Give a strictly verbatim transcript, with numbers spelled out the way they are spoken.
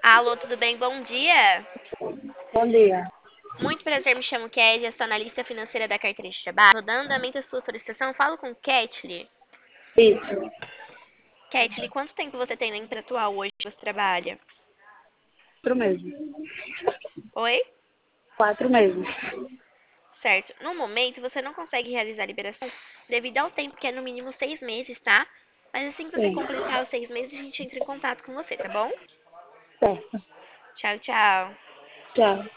Alô, tudo bem? Bom dia. Bom dia. Muito prazer, me chamo Kézia, sou analista financeira da carteira de trabalho. Dando andamento à sua solicitação, falo com Ketli. Isso, Ketli, quanto tempo você tem na empresa atual hoje que você trabalha? quatro meses. Oi? Quatro meses. Certo. No momento, você não consegue realizar a liberação devido ao tempo, que é no mínimo seis meses, tá? Mas assim que você Sim, completar os seis meses, a gente entra em contato com você, tá bom? certo. Tchau, tchau. Tchau.